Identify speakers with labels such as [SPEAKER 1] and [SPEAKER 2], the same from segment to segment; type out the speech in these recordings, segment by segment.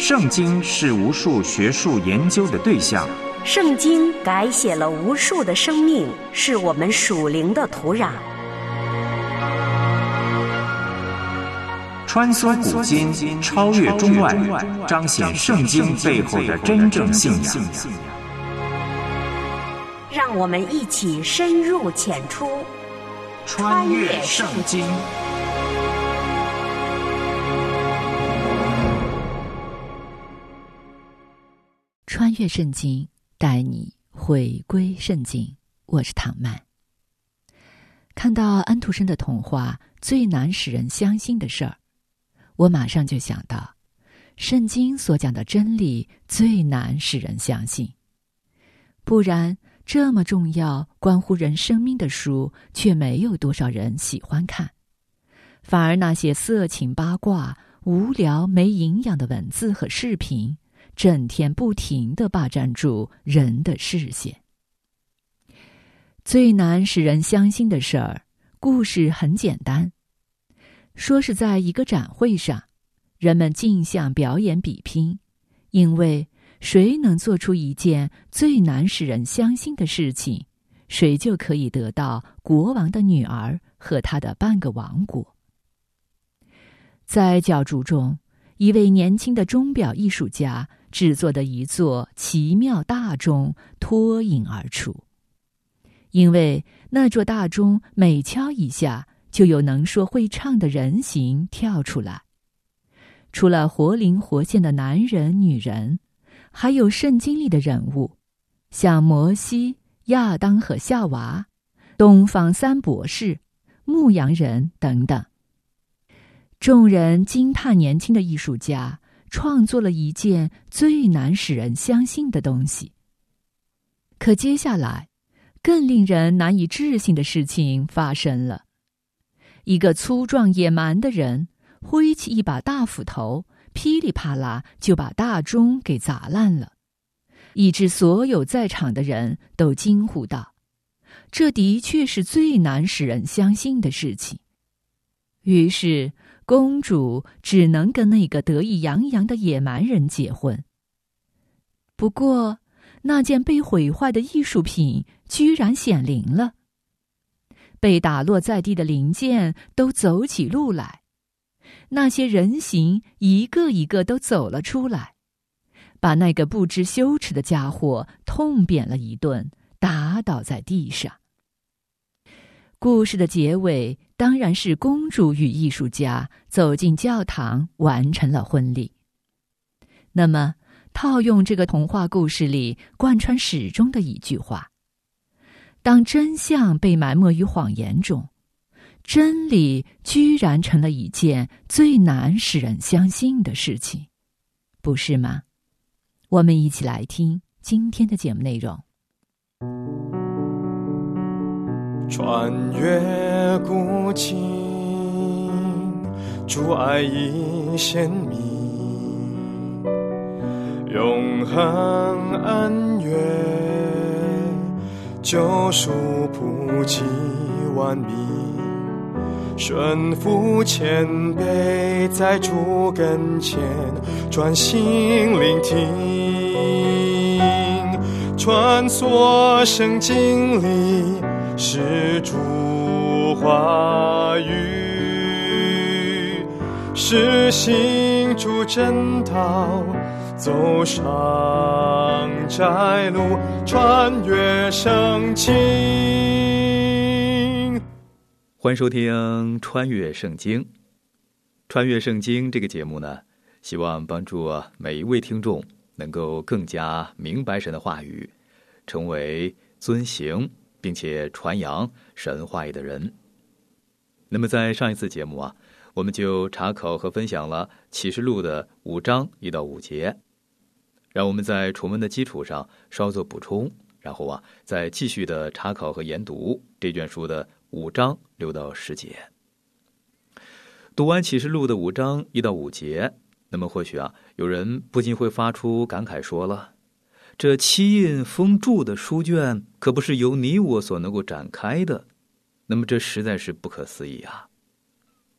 [SPEAKER 1] 圣经是无数学术研究的对象，
[SPEAKER 2] 圣经改写了无数的生命，是我们属灵的土壤。
[SPEAKER 1] 穿梭古今，超越中外，彰显圣经背后的真正信仰。
[SPEAKER 2] 让我们一起深入浅出，
[SPEAKER 1] 穿越圣经。
[SPEAKER 3] 穿越圣经，带你回归圣经。我是唐曼。看到安徒生的童话《最难使人相信的事儿》，我马上就想到，圣经所讲的真理最难使人相信。不然，这么重要、关乎人生命的书，却没有多少人喜欢看。反而那些色情八卦、无聊没营养的文字和视频，整天不停地霸占住人的视线。最难使人相信的事儿，故事很简单。说是在一个展会上，人们竞相表演比拼，因为谁能做出一件最难使人相信的事情，谁就可以得到国王的女儿和他的半个王国。在角逐中，一位年轻的钟表艺术家制作的一座奇妙大钟脱颖而出，因为那座大钟每敲一下，就有能说会唱的人形跳出来。除了活灵活现的男人、女人，还有圣经里的人物，像摩西、亚当和夏娃、东方三博士、牧羊人等等。众人惊叹年轻的艺术家创作了一件最难使人相信的东西。可接下来，更令人难以置信的事情发生了。一个粗壮野蛮的人挥起一把大斧头，噼里啪啦就把大钟给砸烂了，以致所有在场的人都惊呼道：这的确是最难使人相信的事情。于是公主只能跟那个得意洋洋的野蛮人结婚。不过那件被毁坏的艺术品居然显灵了，被打落在地的零件都走起路来，那些人形一个一个都走了出来，把那个不知羞耻的家伙痛扁了一顿，打倒在地上。故事的结尾当然是公主与艺术家走进教堂，完成了婚礼。那么，套用这个童话故事里贯穿始终的一句话：当真相被埋没于谎言中，真理居然成了一件最难使人相信的事情，不是吗？我们一起来听今天的节目内容。
[SPEAKER 4] 穿越古今，主爱已显明，永恒恩怨，救赎普及万民，顺服谦卑，在主跟前专心聆听，穿梭圣经里是主话语，是行主真道，走上窄路，穿越圣经。
[SPEAKER 5] 欢迎收听《穿越圣经》。穿越圣经这个节目呢，希望帮助每一位听众能够更加明白神的话语，成为遵行并且传扬神话语的人。那么在上一次节目我们就查考和分享了启示录的5章1到5节，让我们在重温的基础上稍作补充，然后再继续的查考和研读这卷书的5章6到10节。读完启示录的5章1到5节，那么或许有人不禁会发出感慨说了，这七印封注的书卷可不是由你我所能够展开的，那么这实在是不可思议啊。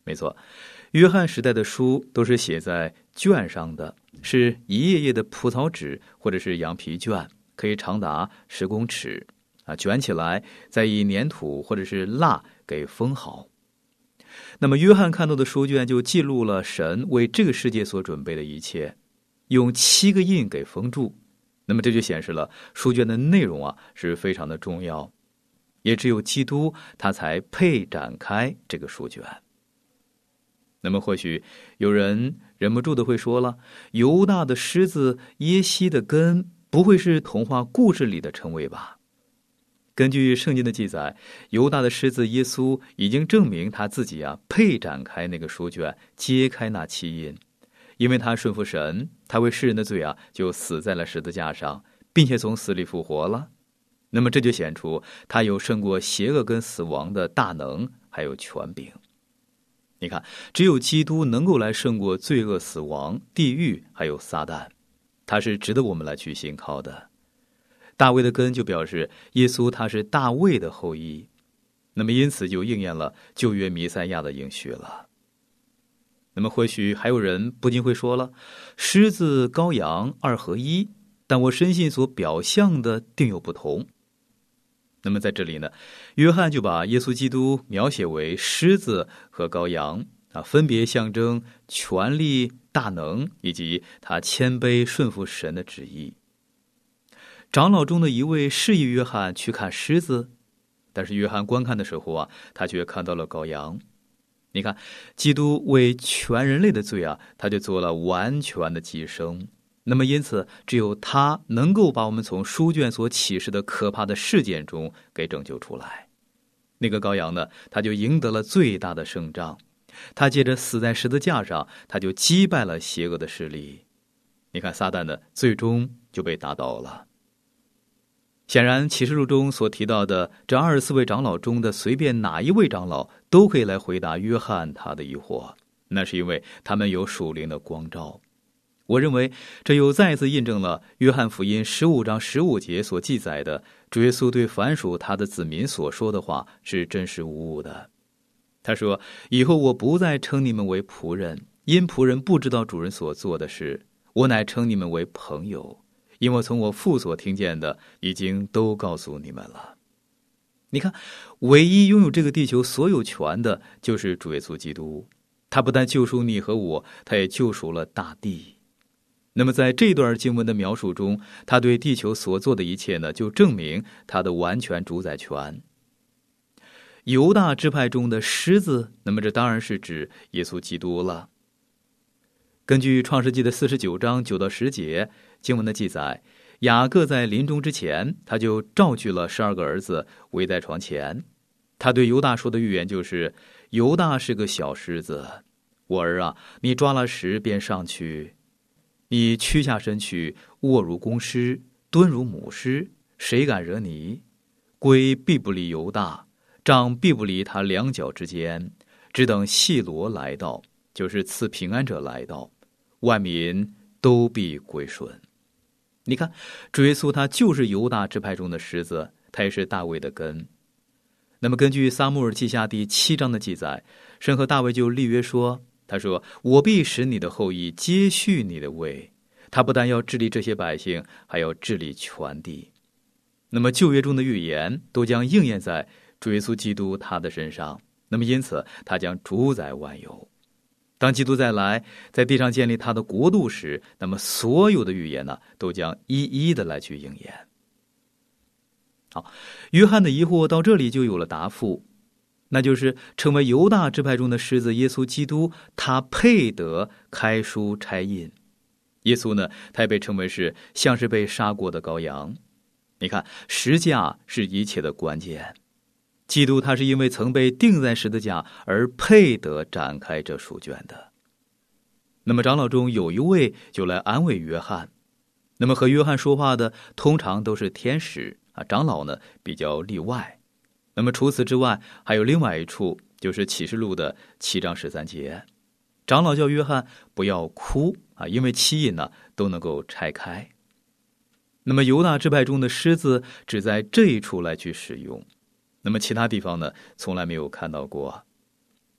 [SPEAKER 5] 没错，约翰时代的书都是写在卷上的，是一页页的蒲草纸或者是羊皮卷，可以长达10公尺卷起来，再以粘土或者是蜡给封好。那么约翰看到的书卷就记录了神为这个世界所准备的一切，用7个印给封住。那么这就显示了书卷的内容是非常的重要，也只有基督他才配展开这个书卷。那么或许有人忍不住的会说了，犹大的狮子耶西的根不会是童话故事里的称谓吧？根据圣经的记载，犹大的狮子耶稣已经证明他自己配展开那个书卷，揭开那7印，因为他顺服神，他为世人的罪就死在了十字架上，并且从死里复活了。那么这就显出他有胜过邪恶跟死亡的大能还有权柄。你看，只有基督能够来胜过罪恶、死亡、地狱还有撒旦，他是值得我们来去信靠的。大卫的根就表示耶稣他是大卫的后裔，那么因此就应验了旧约弥赛亚的应许了。那么或许还有人不禁会说了，狮子羔羊2合一，但我深信所表象的定有不同。那么在这里呢，约翰就把耶稣基督描写为狮子和羔羊分别象征权力、大能以及他谦卑顺服神的旨意。长老中的一位示意约翰去看狮子，但是约翰观看的时候他却看到了羔羊。你看，基督为全人类的罪他就做了完全的牺牲。那么因此只有他能够把我们从书卷所启示的可怕的事件中给拯救出来。那个羔羊呢，他就赢得了最大的胜仗，他借着死在十字架上，他就击败了邪恶的势力。你看，撒旦呢最终就被打倒了。显然启示录中所提到的这24位长老中的随便哪一位长老都可以来回答约翰他的疑惑，那是因为他们有属灵的光照。我认为这又再次印证了约翰福音15章15节所记载的主耶稣对凡属他的子民所说的话是真实无误的。他说，以后我不再称你们为仆人，因仆人不知道主人所做的事，我乃称你们为朋友，因为从我父所听见的已经都告诉你们了。你看，唯一拥有这个地球所有权的就是主耶稣基督，他不但救赎你和我，他也救赎了大地。那么在这段经文的描述中，他对地球所做的一切呢，就证明他的完全主宰权。犹大支派中的狮子，那么这当然是指耶稣基督了。根据创世纪的49章9到10节经文的记载，雅各在临终之前，他就召聚了12个儿子围在床前。他对犹大说的预言就是，犹大是个小狮子，我儿啊，你抓了食便上去，你屈下身去，卧如公狮，蹲如母狮，谁敢惹你？龟必不离犹大，杖必不离他两脚之间，只等细罗来到，就是赐平安者来到，万民都必归顺。你看，主耶稣他就是犹大支派中的狮子，他也是大卫的根。那么根据撒母耳记下第7章的记载，神和大卫就立约说，他说，我必使你的后裔接续你的位。他不但要治理这些百姓，还要治理全地。那么旧约中的预言都将应验在主耶稣基督他的身上，那么因此他将主宰万有。当基督再来，在地上建立他的国度时，那么所有的预言呢，都将一一的来去应验。好，约翰的疑惑到这里就有了答复，那就是成为犹大支派中的狮子耶稣基督，他配得开书拆印。耶稣呢，他也被称为是像是被杀过的羔羊。你看，十架是一切的关键。基督他是因为曾被钉在十字架而配得展开这书卷的。那么长老中有一位就来安慰约翰，那么和约翰说话的通常都是天使长老呢比较例外。那么除此之外，还有另外一处，就是启示录的7章13节，长老叫约翰不要哭因为7印呢都能够拆开。那么犹大支派中的狮子只在这一处来去使用，那么其他地方呢从来没有看到过。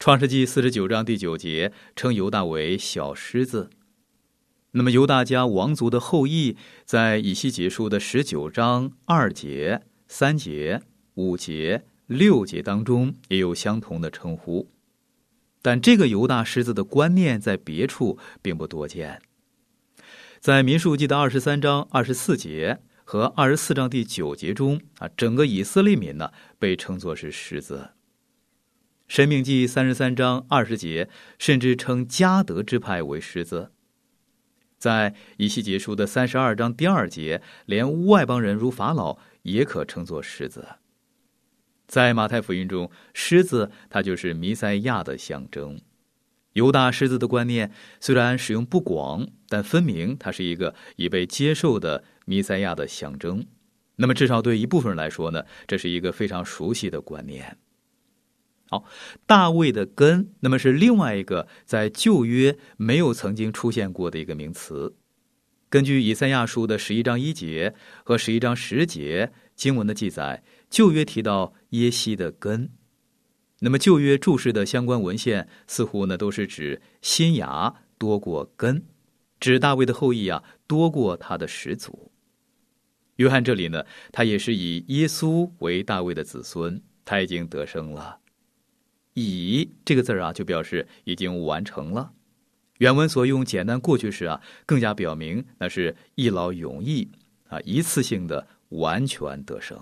[SPEAKER 5] 创世纪49章第9节称犹大为小狮子。那么犹大家王族的后裔在以西结书的19章2节、3节、5节、6节当中也有相同的称呼，但这个犹大狮子的观念在别处并不多见。在民数记的23章24节和24章第9节中整个以色列民呢被称作是狮子。申命记33章20节甚至称迦得支派为狮子。在以西结书的32章第2节，连外邦人如法老也可称作狮子。在马太福音中，狮子它就是弥赛亚的象征。犹大狮子的观念虽然使用不广，但分明它是一个已被接受的弥赛亚的象征。那么至少对一部分人来说呢，这是一个非常熟悉的观念。好，大卫的根，那么是另外一个在旧约没有曾经出现过的一个名词。根据以赛亚书的11章1节和11章10节经文的记载，旧约提到耶西的根。那么旧约注释的相关文献似乎呢都是指新芽多过根，指大卫的后裔多过他的始祖。约翰这里呢，他也是以耶稣为大卫的子孙，他已经得生了。以这个字就表示已经完成了。原文所用简单过去时更加表明那是一劳永逸一次性的完全得生。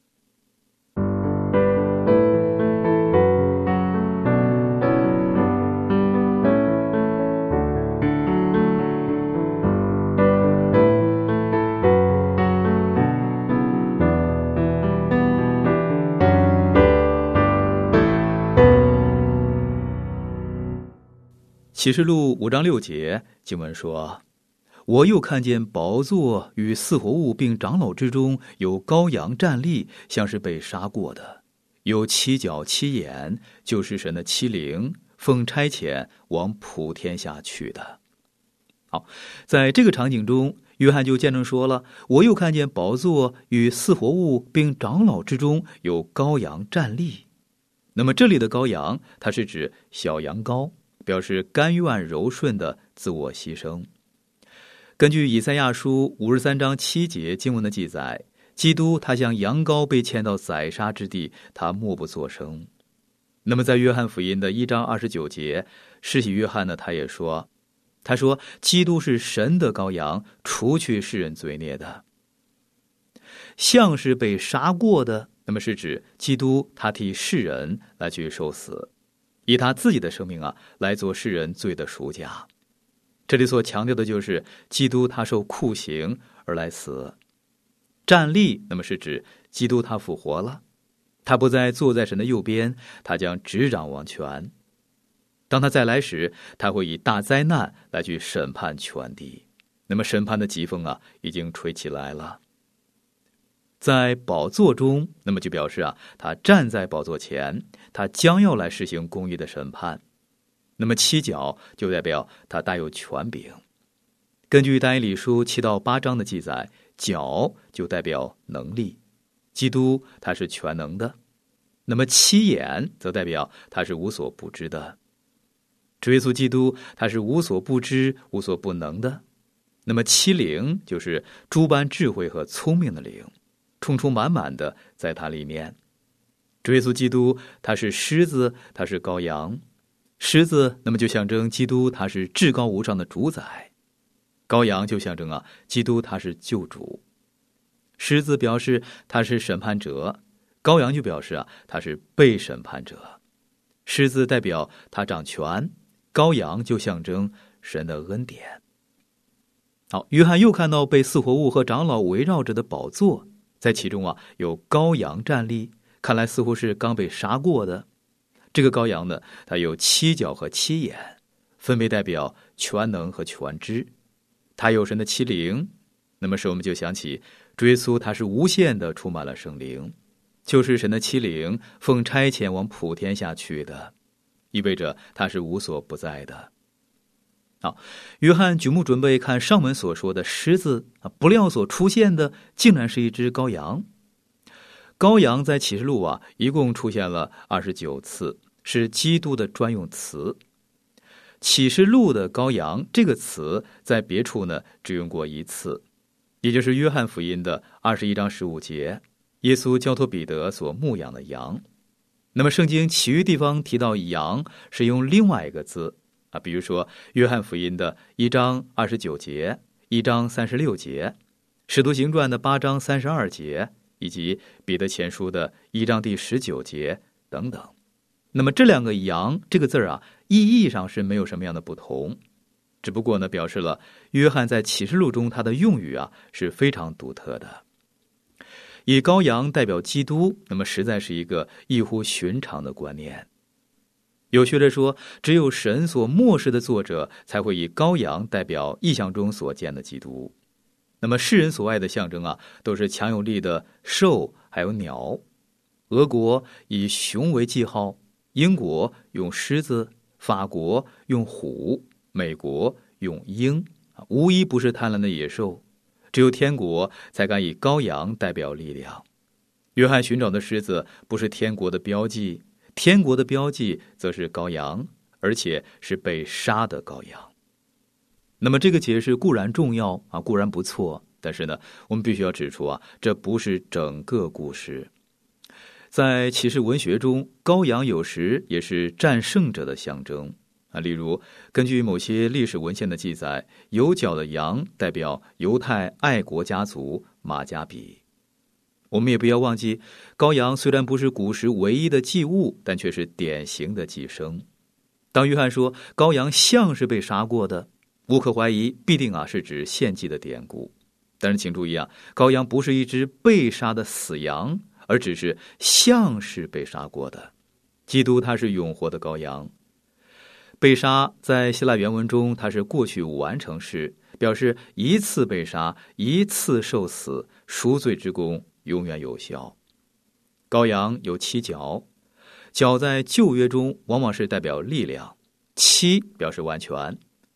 [SPEAKER 5] 启示录5章6节经文说，我又看见宝座与四活物并长老之中有羔羊站立，像是被杀过的，有7角7眼，就是神的7灵，奉差遣往普天下去的。好，在这个场景中，约翰就见证说了，我又看见宝座与四活物并长老之中有羔羊站立。那么这里的羔羊，它是指小羊羔，表示甘愿柔顺的自我牺牲。根据以赛亚书53章7节经文的记载，基督他像羊羔被牵到宰杀之地，他默不作声。那么在约翰福音的1章29节，施洗约翰呢，他也说，他说基督是神的羔羊，除去世人罪孽的。像是被杀过的，那么是指基督他替世人来去受死，以他自己的生命来做世人罪的赎价。这里所强调的就是基督他受酷刑而来死。站立，那么是指基督他复活了，他不再坐在神的右边，他将执掌王权。当他再来时，他会以大灾难来去审判全地。那么审判的疾风已经吹起来了。在宝座中，那么就表示他站在宝座前，他将要来实行公义的审判。那么7角就代表他大有权柄。根据但以理书7到8章的记载，角就代表能力，基督他是全能的。那么7眼则代表他是无所不知的。主耶稣基督他是无所不知无所不能的。那么7灵就是诸般智慧和聪明的灵，充充满满的在他里面。主耶稣基督他是狮子，他是羔羊。狮子那么就象征基督他是至高无上的主宰，羔羊就象征基督他是救主。狮子表示他是审判者，羔羊就表示他是被审判者。狮子代表他掌权，羔羊就象征神的恩典。好，约翰又看到被四活物和长老围绕着的宝座，在其中有羔羊站立，看来似乎是刚被杀过的。这个羔羊呢，它有7角和7眼，分别代表全能和全知。它有神的7灵，那么使我们就想起主耶稣他是无限的充满了圣灵，就是神的7灵奉差遣往普天下去的，意味着他是无所不在的。好，约翰举目准备看上文所说的狮子，不料所出现的竟然是一只羔羊。羔羊在启示录一共出现了29次， 是基督的专用词。启示录的羔羊这个词在别处呢只用过一次，也就是约翰福音的21章15节，耶稣交托彼得所牧养的羊。那么圣经其余地方提到羊是用另外一个字比如说约翰福音的1章29节、1章36节，使徒行传的8章32节，以及彼得前书的1章第19节等等。那么这两个羊这个字意义上是没有什么样的不同，只不过呢表示了约翰在启示录中他的用语是非常独特的。以羔羊代表基督，那么实在是一个异乎寻常的观念。有学者说，只有神所漠视的作者才会以羔羊代表异象中所见的基督。那么世人所爱的象征都是强有力的兽还有鸟。俄国以熊为记号，英国用狮子，法国用虎，美国用鹰，无一不是贪婪的野兽。只有天国才敢以羔羊代表力量。约翰寻找的狮子不是天国的标记，天国的标记则是羔羊，而且是被杀的羔羊。那么这个解释固然重要固然不错，但是呢，我们必须要指出这不是整个故事。在启示文学中，羔羊有时也是战胜者的象征例如根据某些历史文献的记载，有角的羊代表犹太爱国家族马加比。我们也不要忘记，羔羊虽然不是古时唯一的祭物，但却是典型的祭牲。当约翰说羔羊像是被杀过的，无可怀疑必定是指献祭的典故。但是请注意羔羊不是一只被杀的死羊，而只是像是被杀过的。基督他是永活的羔羊。被杀在希腊原文中它是过去完成式，表示一次被杀，一次受死，赎罪之功永远有效。羔羊有7角，角在旧约中往往是代表力量，7表示完全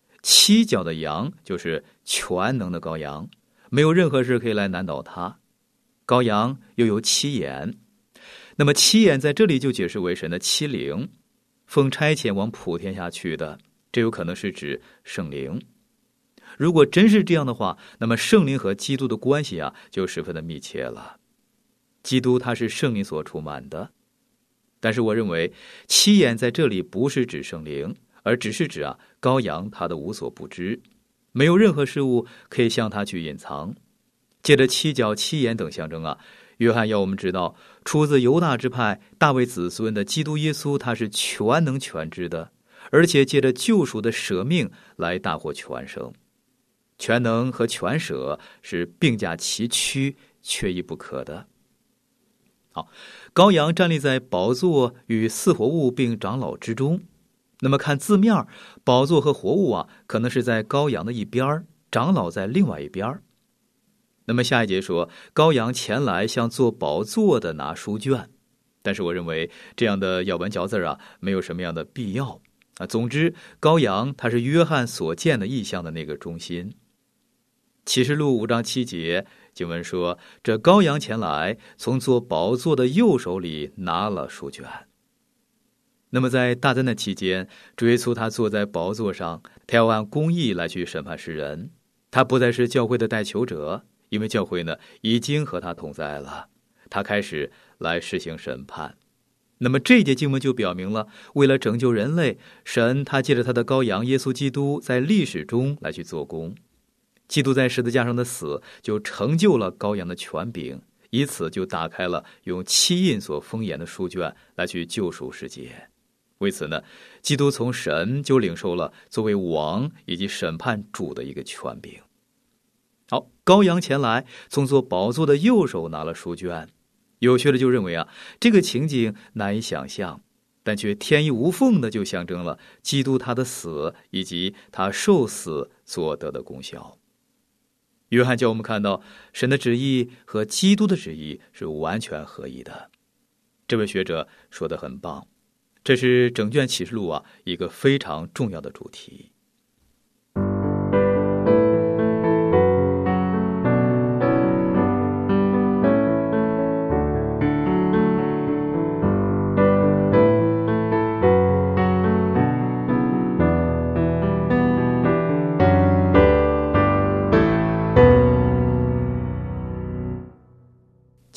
[SPEAKER 5] ，7角的羊就是全能的羔羊，没有任何事可以来难倒它。羔羊又有7眼，那么7眼在这里就解释为神的7灵，奉差遣往普天下去的，这有可能是指圣灵。如果真是这样的话，那么圣灵和基督的关系就十分的密切了。基督他是圣灵所充满的，但是我认为7眼在这里不是指圣灵，而只是指羔羊他的无所不知，没有任何事物可以向他去隐藏。借着7角7眼等象征约翰要我们知道，出自犹大支派大卫子孙的基督耶稣他是全能全知的，而且借着救赎的舍命来大获全胜。全能和全舍是并驾齐驱，缺一不可的。好，羔羊站立在宝座与四活物并长老之中。那么看字面，宝座和活物可能是在羔羊的一边，长老在另外一边。那么下一节说，羔羊前来向坐宝座的拿书卷，但是我认为这样的咬文嚼字没有什么样的必要总之，羔羊它是约翰所见的异象的那个中心。启示录5章7节经文说，这羔羊前来，从坐宝座的右手里拿了书卷。那么在大灾难期间，主耶稣他坐在宝座上，他要按公义来去审判世人。他不再是教会的代求者，因为教会呢已经和他同在了，他开始来施行审判。那么这一节经文就表明了，为了拯救人类，神他借着他的羔羊耶稣基督在历史中来去做工。基督在十字架上的死就成就了羔羊的权柄，以此就打开了用7印所封严的书卷来去救赎世界。为此呢，基督从神就领受了作为王以及审判主的一个权柄。好，羔羊前来，从坐宝座的右手拿了书卷。有学者就认为这个情景难以想象，但却天衣无缝的就象征了基督他的死以及他受死所得的功效。约翰叫我们看到神的旨意和基督的旨意是完全合一的。这位学者说得很棒，这是整卷启示录一个非常重要的主题。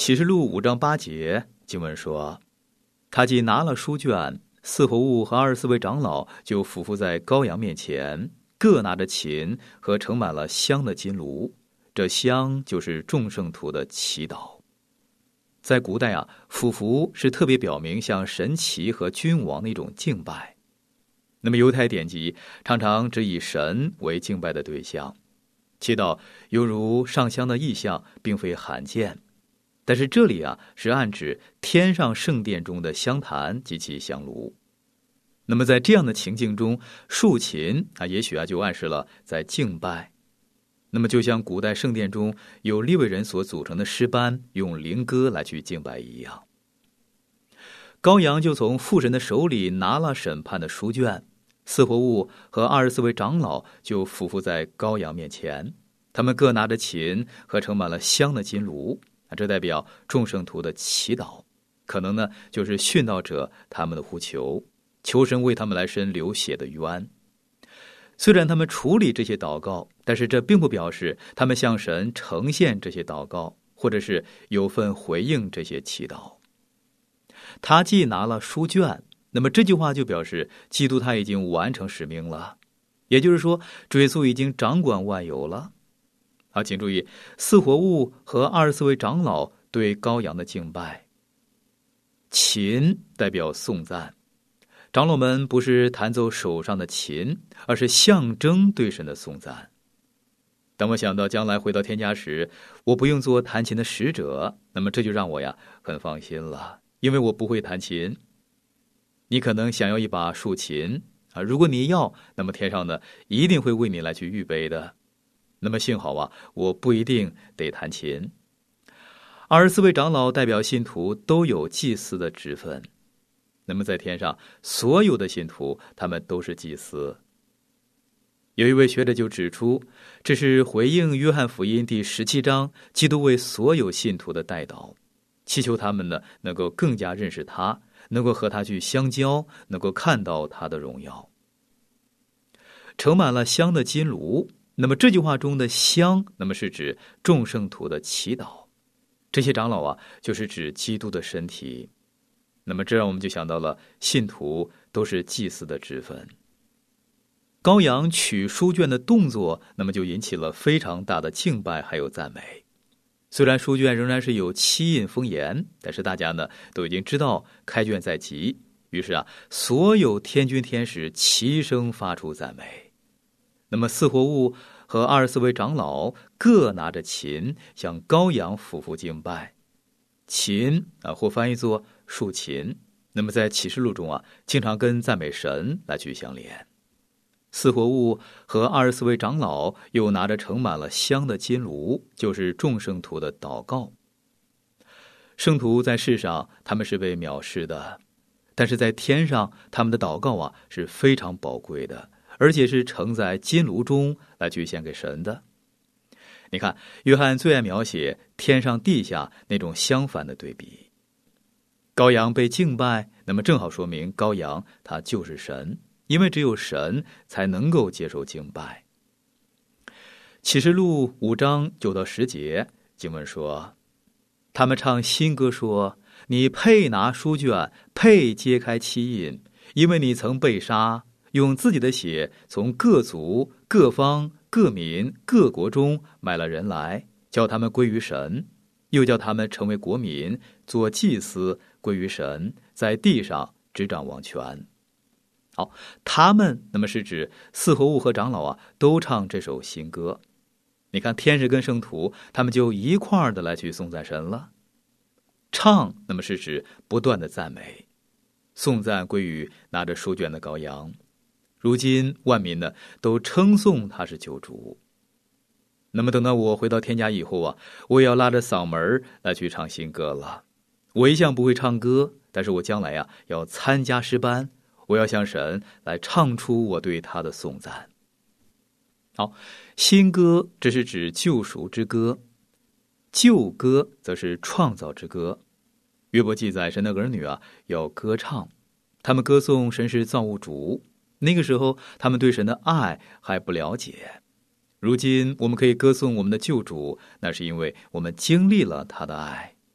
[SPEAKER 5] 启示录5章8节经文说，他既拿了书卷，四活物和24位长老就俯伏在羔羊面前，各拿着琴和盛满了香的金炉，这香就是众圣徒的祈祷。在古代俯伏是特别表明向神祇和君王的一种敬拜。那么犹太典籍常常只以神为敬拜的对象，祈祷犹如上香的意象并非罕见，但是这里是暗指天上圣殿中的香坛及其香炉。那么在这样的情境中，竖琴也许就暗示了在敬拜。那么就像古代圣殿中有利未人所组成的诗班用灵歌来去敬拜一样。羔羊就从父神的手里拿了审判的书卷，四活物和24位长老就俯伏在羔羊面前，他们各拿着琴和盛满了香的金炉，这代表众圣徒的祈祷，可能呢就是殉道者他们的呼求，求神为他们来伸流血的冤。虽然他们处理这些祷告，但是这并不表示他们向神呈现这些祷告，或者是有份回应这些祈祷。他既拿了书卷，那么这句话就表示基督他已经完成使命了，也就是说主耶稣已经掌管万有了。好，请注意，四活物和24位长老对羔羊的敬拜。琴代表颂赞，长老们不是弹奏手上的琴，而是象征对神的颂赞。当我想到将来回到天家时，我不用做弹琴的使者，那么这就让我很放心了，因为我不会弹琴。你可能想要一把竖琴如果你要，那么天上呢一定会为你来去预备的。那么幸好我不一定得弹琴。24位长老代表信徒都有祭司的职分。那么在天上，所有的信徒他们都是祭司。有一位学者就指出，这是回应约翰福音第17章基督为所有信徒的代祷，祈求他们呢能够更加认识他，能够和他去相交，能够看到他的荣耀。盛满了香的金炉，那么这句话中的香，那么是指众圣徒的祈祷。这些长老就是指基督的身体。那么这让我们就想到了信徒都是祭司的职分。羔羊取书卷的动作，那么就引起了非常大的敬拜还有赞美。虽然书卷仍然是有七印封严，但是大家呢都已经知道开卷在即，于是所有天军天使齐声发出赞美。那么四活物和24位长老各拿着琴向羔羊俯伏敬拜。琴或翻译作竖琴，那么在启示录中经常跟赞美神来去相连。四活物和24位长老又拿着盛满了香的金炉，就是众圣徒的祷告。圣徒在世上他们是被藐视的，但是在天上他们的祷告是非常宝贵的，而且是盛在金炉中来去献给神的。你看，约翰最爱描写天上地下那种相反的对比。羔羊被敬拜，那么正好说明羔羊他就是神，因为只有神才能够接受敬拜。启示录5章9到10节经文说，他们唱新歌说，你配拿书卷，配揭开七印，因为你曾被杀，用自己的血从各族各方各民各国中买了人来，叫他们归于神，又叫他们成为国民，做祭司，归于神，在地上执掌王权。好，他们那么是指四活物和长老都唱这首新歌。你看天使跟圣徒他们就一块的来去颂赞神了。唱那么是指不断的赞美，颂赞归于拿着书卷的羔羊。如今万民呢都称颂他是救主。那么等到我回到天家以后我也要拉着嗓门来去唱新歌了。我一向不会唱歌，但是我将来要参加诗班，我要向神来唱出我对他的颂赞。好，新歌这是指救赎之歌，旧歌则是创造之歌。约伯记载神的儿女要歌唱，他们歌颂神是造物主。那个时候他们对神的爱还不了解，如今我们可以歌颂我们的救主，那是因为我们经历了他的爱。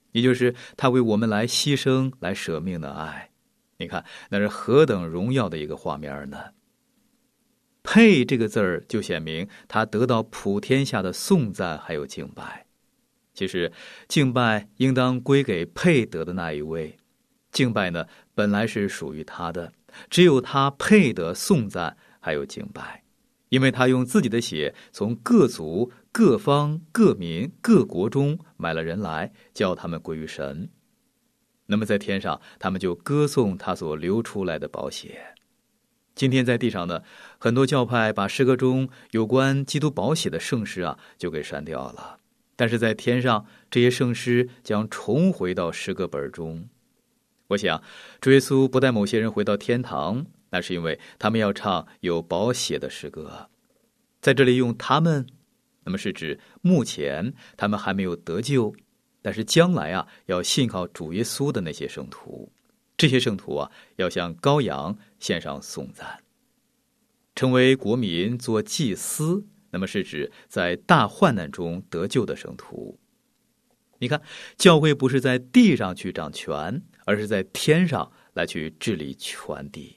[SPEAKER 5] 也就是他为我们来牺牲、来舍命的爱。你看，那是何等荣耀的一个画面呢？配这个字儿就显明他得到普天下的颂赞还有敬拜。其实敬拜应当归给配得的那一位，敬拜呢本来是属于他的，只有他配得颂赞还有敬拜，因为他用自己的血从各族、各方、各民、各国中买了人来，叫他们归于神。那么在天上，他们就歌颂他所流出来的宝血。今天在地上呢，很多教派把诗歌中有关基督宝血的圣诗就给删掉了，但是在天上，这些圣诗将重回到诗歌本中。我想主耶稣不带某些人回到天堂，那是因为他们要唱有宝血的诗歌。在这里用他们，那么是指目前他们还没有得救，但是将来要信靠主耶稣的那些圣徒。这些圣徒要向羔羊献上颂赞。成为国民做祭司，那么是指在大患难中得救的圣徒。你看，教会不是在地上去掌权，而是在天上来去治理全地。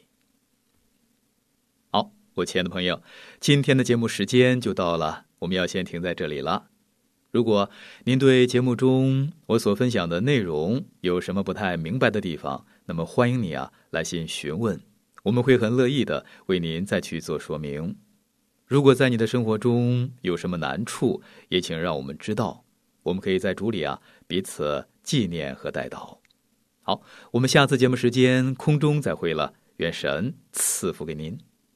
[SPEAKER 5] 好，我亲爱的朋友，今天的节目时间就到了，我们要先停在这里了。如果您对节目中我所分享的内容有什么不太明白的地方，那么欢迎你来信询问，我们会很乐意的为您再去做说明。如果在你的生活中有什么难处，也请让我们知道，我们可以在主里彼此纪念和代祷。好，我们下次节目时间空中再会了，愿神赐福给您。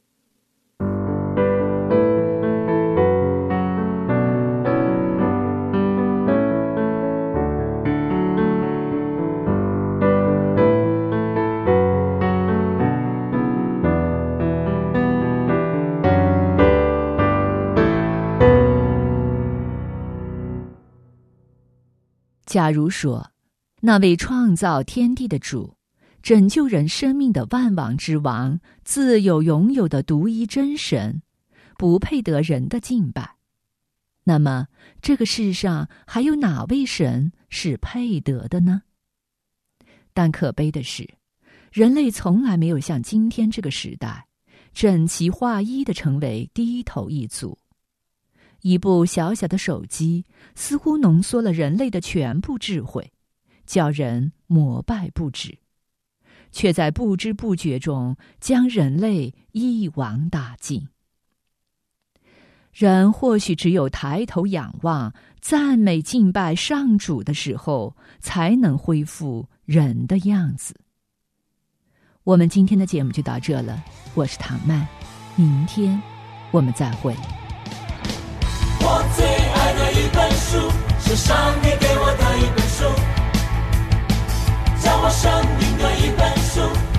[SPEAKER 3] 假如说，那位创造天地的主，拯救人生命的万王之王，自有永有的独一真神，不配得人的敬拜，那么这个世上还有哪位神是配得的呢？但可悲的是，人类从来没有像今天这个时代，整齐划一地成为低头一族。一部小小的手机似乎浓缩了人类的全部智慧，叫人膜拜不止，却在不知不觉中将人类一网打尽。人或许只有抬头仰望、赞美敬拜上主的时候，才能恢复人的样子。我们今天的节目就到这了，我是唐曼，明天我们再会。
[SPEAKER 6] 我最爱的一本书，是上帝给我的一本书，教我生命的一本书。